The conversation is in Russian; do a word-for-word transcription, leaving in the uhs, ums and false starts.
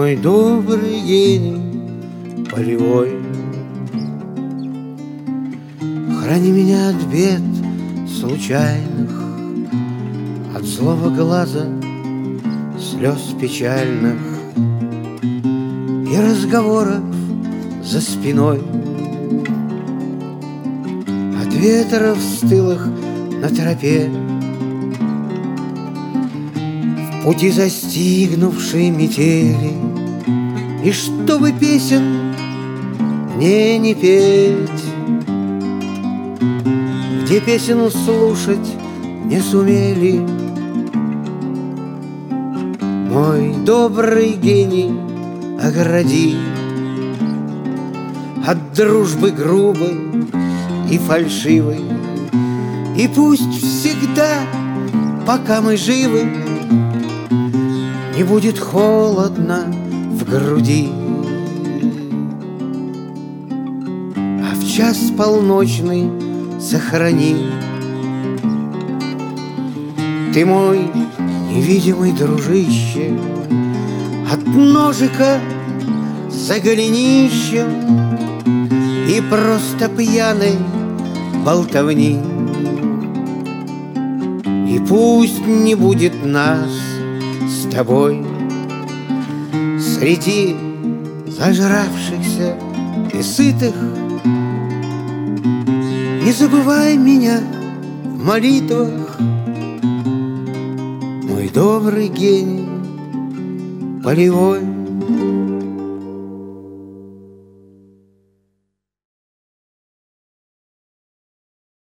Мой добрый гений полевой, храни меня от бед случайных, от злого глаза, слез печальных и разговоров за спиной, от ветров стылых на тропе, в пути застигнувшей метели. И чтобы песен мне не петь, где песен слушать не сумели. Мой добрый гений, огради от дружбы грубой и фальшивой, и пусть всегда, пока мы живы, не будет холодно в груди. А в час полночный сохрани ты, мой невидимый дружище, от ножика за голенищем и просто пьяной болтовни. И пусть не будет нас с тобой среди зажравшихся и сытых. Не забывай меня в молитвах, мой добрый гений полевой.